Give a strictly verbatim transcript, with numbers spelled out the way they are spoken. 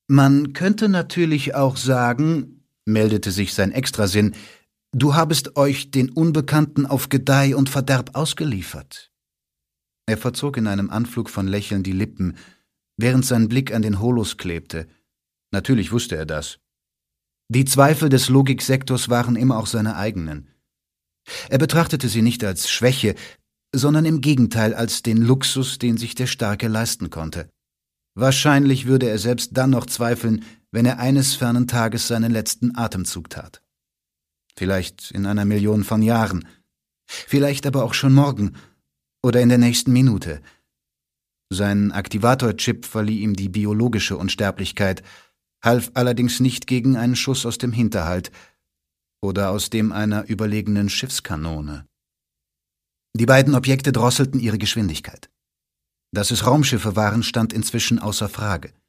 Man könnte natürlich auch sagen, meldete sich sein Extrasinn, du habest euch den Unbekannten auf Gedeih und Verderb ausgeliefert. Er verzog in einem Anflug von Lächeln die Lippen, während sein Blick an den Holos klebte. Natürlich wusste er das. Die Zweifel des Logiksektors waren immer auch seine eigenen. Er betrachtete sie nicht als Schwäche, sondern im Gegenteil als den Luxus, den sich der Starke leisten konnte. Wahrscheinlich würde er selbst dann noch zweifeln, wenn er eines fernen Tages seinen letzten Atemzug tat. Vielleicht in einer Million von Jahren, vielleicht aber auch schon morgen oder in der nächsten Minute. Sein Aktivator-Chip verlieh ihm die biologische Unsterblichkeit, half allerdings nicht gegen einen Schuss aus dem Hinterhalt oder aus dem einer überlegenen Schiffskanone. Die beiden Objekte drosselten ihre Geschwindigkeit. Dass es Raumschiffe waren, stand inzwischen außer Frage.